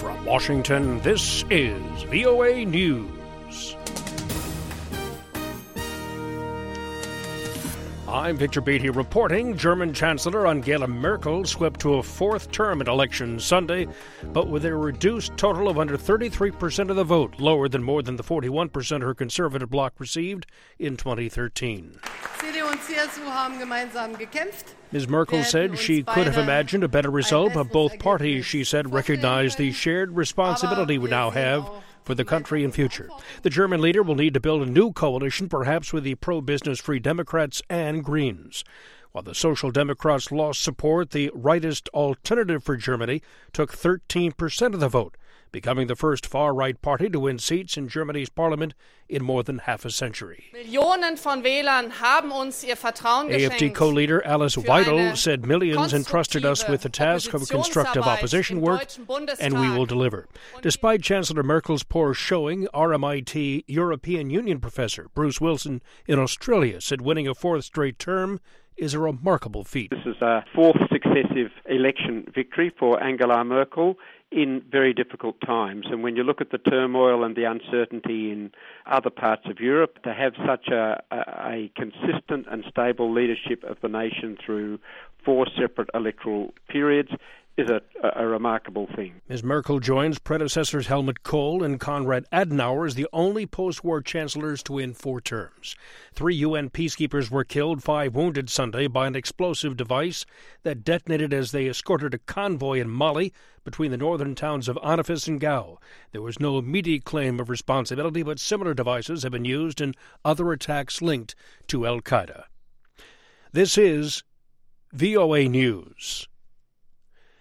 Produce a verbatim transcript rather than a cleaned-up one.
From Washington, this is V O A News. I'm Victor Beatty reporting. German Chancellor Angela Merkel swept to a fourth term at election Sunday, but with a reduced total of under thirty-three percent of the vote, lower than more than the forty-one percent her conservative bloc received in twenty thirteen. Miz Merkel said she could have imagined a better result, but both parties, she said, recognize the shared responsibility we now have for the country and future. The German leader will need to build a new coalition, perhaps with the pro-business Free Democrats and Greens. While the Social Democrats lost support, the rightist Alternative for Germany took thirteen percent of the vote, becoming the first far-right party to win seats in Germany's parliament in more than half a century. Millionen von Wählern haben uns ihr Vertrauen geschenkt. A F D co-leader Alice Weidel said millions entrusted us with the task of constructive opposition work, and we will deliver. Despite Chancellor Merkel's poor showing, R M I T European Union professor Bruce Wilson in Australia said winning a fourth straight term is a remarkable feat. This is a fourth successive election victory for Angela Merkel in very difficult times. And when you look at the turmoil and the uncertainty in other parts of Europe, to have such a, a, a consistent and stable leadership of the nation through four separate electoral periods is a, a remarkable thing. Miz Merkel joins predecessors Helmut Kohl and Konrad Adenauer as the only post-war chancellors to win four terms. Three U N peacekeepers were killed, five wounded Sunday by an explosive device that detonated as they escorted a convoy in Mali between the northern towns of Anafis and Gao. There was no immediate claim of responsibility, but similar devices have been used in other attacks linked to al-Qaeda. This is V O A News.